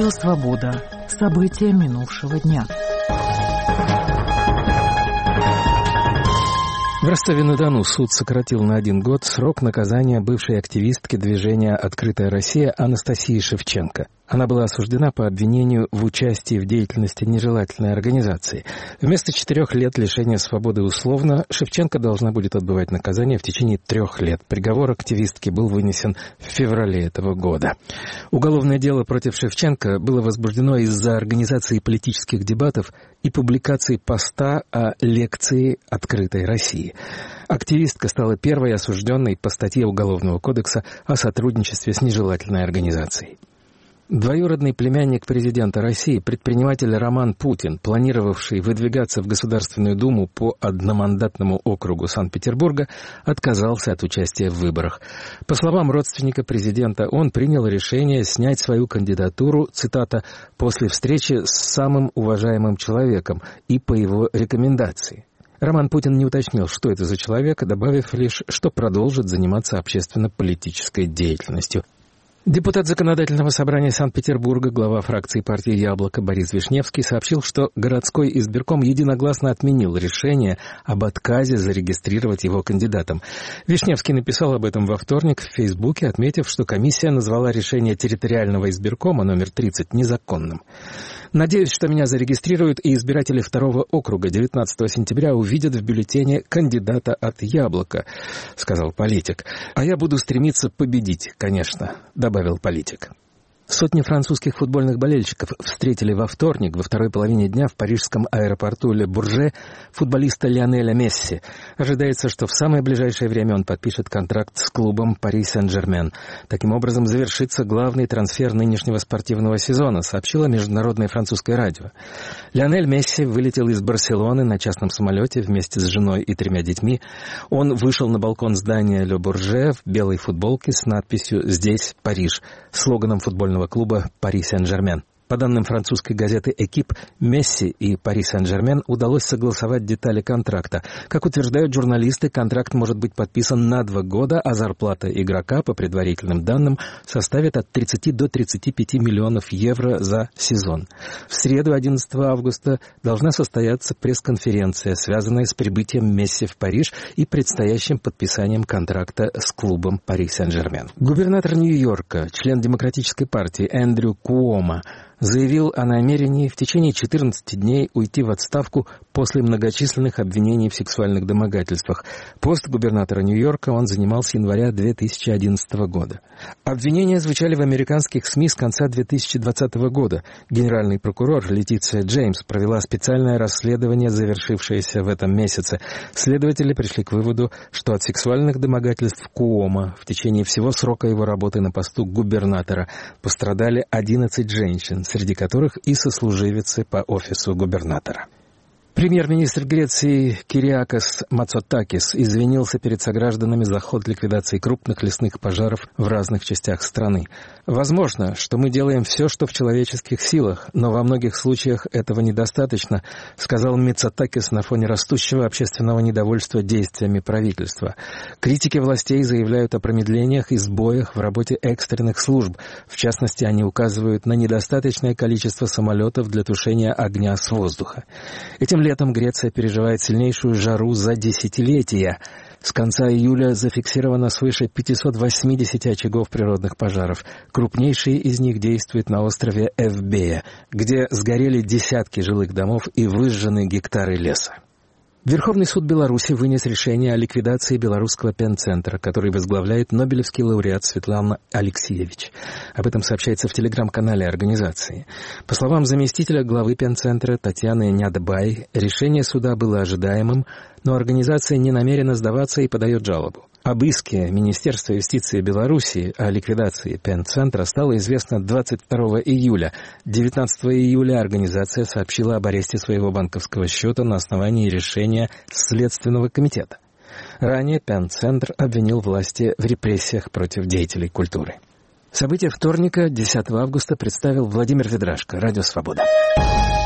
Радио «Свобода». События минувшего дня. В Ростове-на-Дону суд сократил на 1 год срок наказания бывшей активистки движения «Открытая Россия» Анастасии Шевченко. Она была осуждена по обвинению в участии в деятельности нежелательной организации. Вместо 4 лет лишения свободы условно Шевченко должна будет отбывать наказание в течение 3 лет. Приговор активистки был вынесен в феврале этого года. Уголовное дело против Шевченко было возбуждено из-за организации политических дебатов и публикации поста о лекции «Открытой России». Активистка стала первой осужденной по статье Уголовного кодекса о сотрудничестве с нежелательной организацией. Двоюродный племянник президента России, предприниматель Роман Путин, планировавший выдвигаться в Государственную Думу по одномандатному округу Санкт-Петербурга, отказался от участия в выборах. По словам родственника президента, он принял решение снять свою кандидатуру, цитата, «после встречи с самым уважаемым человеком и по его рекомендации». Роман Путин не уточнил, что это за человек, добавив лишь, что продолжит заниматься общественно-политической деятельностью. Депутат Законодательного собрания Санкт-Петербурга, глава фракции партии «Яблоко» Борис Вишневский сообщил, что городской избирком единогласно отменил решение об отказе зарегистрировать его кандидатом. Вишневский написал об этом во вторник в Фейсбуке, отметив, что комиссия назвала решение территориального избиркома номер 30 незаконным. «Надеюсь, что меня зарегистрируют, и избиратели 2-го округа 19 сентября увидят в бюллетене кандидата от «Яблока», — сказал политик. «А я буду стремиться победить, конечно», — добавил политик. Сотни французских футбольных болельщиков встретили во вторник, во второй половине дня в парижском аэропорту Ле Бурже футболиста Лионеля Месси. Ожидается, что в самое ближайшее время он подпишет контракт с клубом Пари Сен-Жермен. Таким образом, завершится главный трансфер нынешнего спортивного сезона, сообщило Международное французское радио. Лионель Месси вылетел из Барселоны на частном самолете вместе с женой и 3 детьми. Он вышел на балкон здания Ле Бурже в белой футболке с надписью «Здесь Париж», слоганом футбольного клуба «Пари Сен-Жермен». По данным французской газеты «Экип», Месси и Пари Сен-Жермен удалось согласовать детали контракта. Как утверждают журналисты, контракт может быть подписан на 2 года, а зарплата игрока, по предварительным данным, составит от 30 до 35 миллионов евро за сезон. В среду, 11 августа, должна состояться пресс-конференция, связанная с прибытием Месси в Париж и предстоящим подписанием контракта с клубом Пари Сен-Жермен. Губернатор Нью-Йорка, член Демократической партии Эндрю Куомо, заявил о намерении в течение 14 дней уйти в отставку после многочисленных обвинений в сексуальных домогательствах. Пост губернатора Нью-Йорка он занимал с января 2011 года. Обвинения звучали в американских СМИ с конца 2020 года. Генеральный прокурор Летиция Джеймс провела специальное расследование, завершившееся в этом месяце. Следователи пришли к выводу, что от сексуальных домогательств Куомо в течение всего срока его работы на посту губернатора пострадали 11 женщин, среди которых и сослуживицы по офису губернатора. Премьер-министр Греции Кириакос Мацотакис извинился перед согражданами за ход ликвидации крупных лесных пожаров в разных частях страны. «Возможно, что мы делаем все, что в человеческих силах, но во многих случаях этого недостаточно», сказал Мицотакис на фоне растущего общественного недовольства действиями правительства. Критики властей заявляют о промедлениях и сбоях в работе экстренных служб. В частности, они указывают на недостаточное количество самолетов для тушения огня с воздуха. Этим летом Греция переживает сильнейшую жару за десятилетия. С конца июля зафиксировано свыше 580 очагов природных пожаров. Крупнейший из них действует на острове Эвбея, где сгорели десятки жилых домов и выжжены гектары леса. Верховный суд Беларуси вынес решение о ликвидации белорусского пенцентра, который возглавляет нобелевский лауреат Светлана Алексиевич. Об этом сообщается в телеграм-канале организации. По словам заместителя главы пенцентра Татьяны Нядбай, решение суда было ожидаемым, но организация не намерена сдаваться и подает жалобу. Об иске Министерства юстиции Беларуси о ликвидации пенцентра стало известно 22 июля. 19 июля организация сообщила об аресте своего банковского счета на основании решения Следственного комитета. Ранее пенцентр обвинил власти в репрессиях против деятелей культуры. События вторника, 10 августа, представил Владимир Ведрашко, Радио «Свобода».